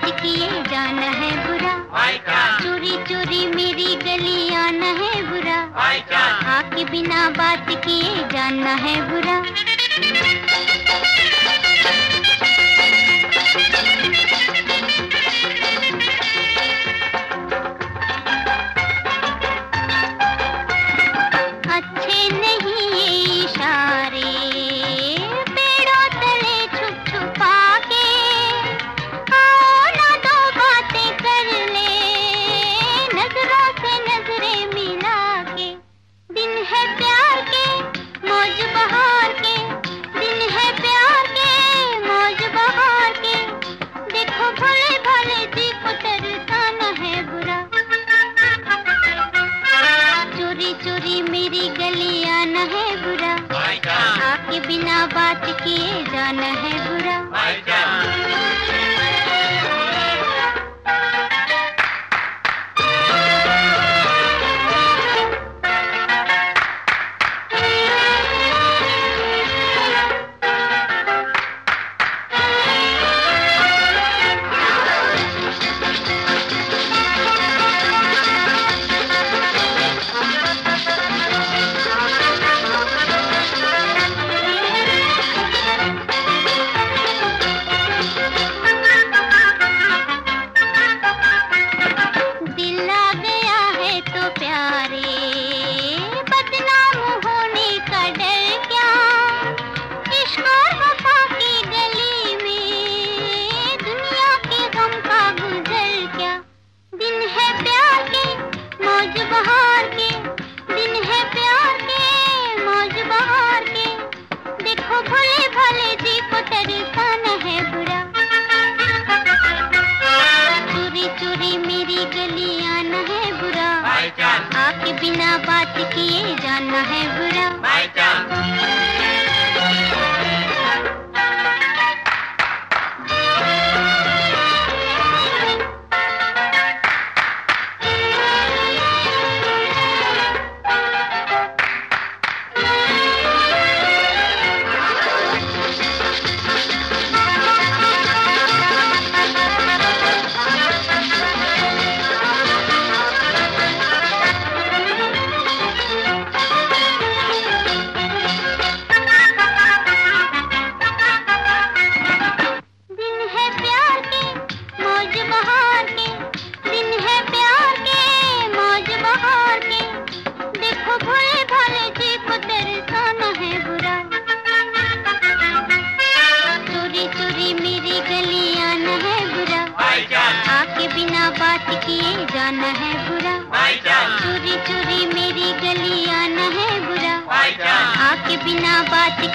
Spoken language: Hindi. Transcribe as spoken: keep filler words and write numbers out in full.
बात किए जाना है बुरा, चोरी चोरी मेरी गली आना है बुरा, आके बिना बात किए जाना है बुरा। अच्छे नहीं ये इशारे पेड़ों तले छुप छुपा के, आओ ना दो बातें कर ले नजरों से नजरें मिला के। दिन है प्यार के मौज बहार के, दिन है प्यार के मौज बहार के, देखो भले भले जी को तरसाना है बुरा, चोरी चोरी मेरी गली आना है बुरा, आके बिना बात किए जाना है बुरा। आके बिना बात किए जाना है बुरा। बिना बात किए जाना है बुरा, चोरी चोरी मेरी गली आना है बुरा, आके बिना बात